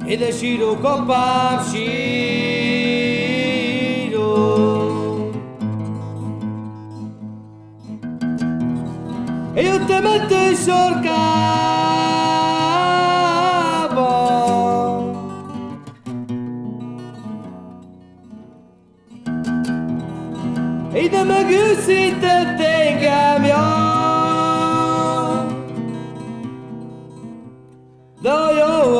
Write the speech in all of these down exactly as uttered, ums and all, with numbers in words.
Ide sírok, apám, sírok. Én jöttem ettől sorkába, ide megőszített engem, ja. De jó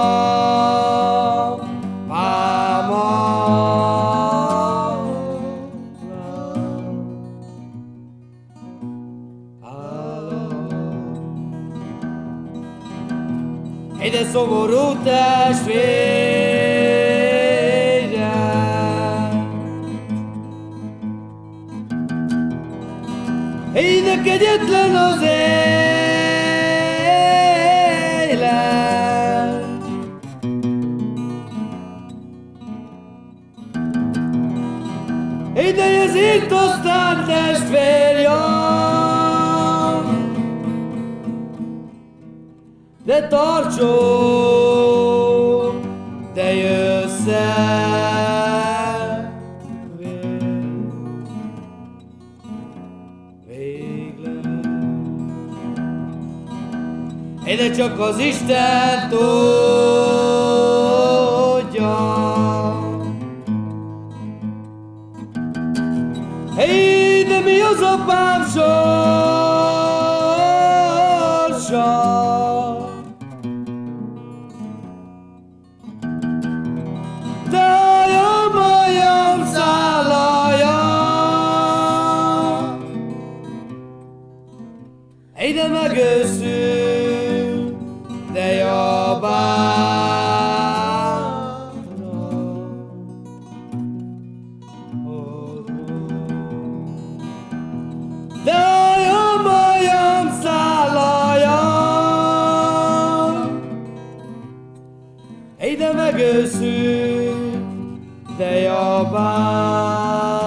apámmal. Ide szomorú testvérem, ide kegyetlen az élet, ide ezért aztán testvérjam. De tartson, de jössz el végleg. Ide csak az Isten tudja, ide mi az apám sorsa. Ide megőszül, de jobbára. De a jobbajam szállaja, ide megőszül, de jobbára.